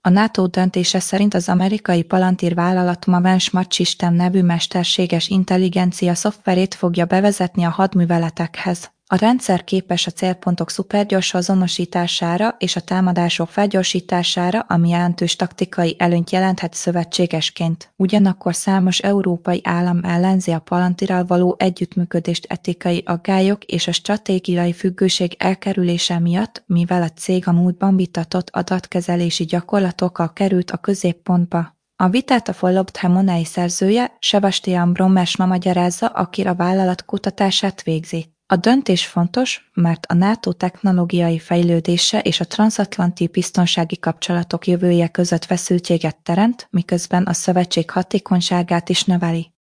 A NATO döntése szerint az amerikai Palantir vállalat Maven Smart System nevű mesterséges intelligencia szoftverét fogja bevezetni a hadműveletekhez. A rendszer képes a célpontok szupergyors azonosítására és a támadások felgyorsítására, ami jelentős taktikai előnyt jelenthet szövetségesként. Ugyanakkor számos európai állam ellenzi a Palantirral való együttműködést etikai aggályok és a stratégiai függőség elkerülése miatt, mivel a cég a múltban vitatott adatkezelési gyakorlatokkal került a középpontba. A vitát a Followed Money szerzője, Sebastian Bromersma magyarázza, aki a vállalat kutatását végzi. A döntés fontos, mert a NATO technológiai fejlődése és a transzatlanti biztonsági kapcsolatok jövője között feszültséget teremt, miközben a szövetség hatékonyságát is növeli.